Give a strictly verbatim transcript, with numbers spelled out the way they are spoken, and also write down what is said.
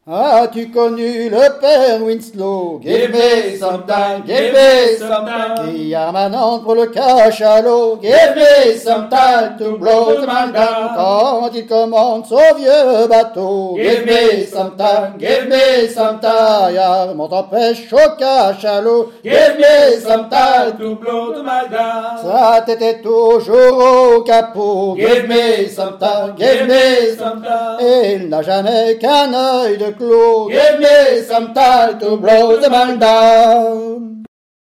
As-tu connu le père Winslow? Give me some time, give me some time. Qui armanante pour le cachalot. Give me some time to blow the man down. Quand il commande son vieux bateau. Give me some time, give me some time. Taillard monte en pêche au cachalot. Give me some time to blow the man down. Sa tête est toujours au capot. Give me some time, give me some time. Et il n'a jamais qu'un œil de clos. Give me some time to blow the man down.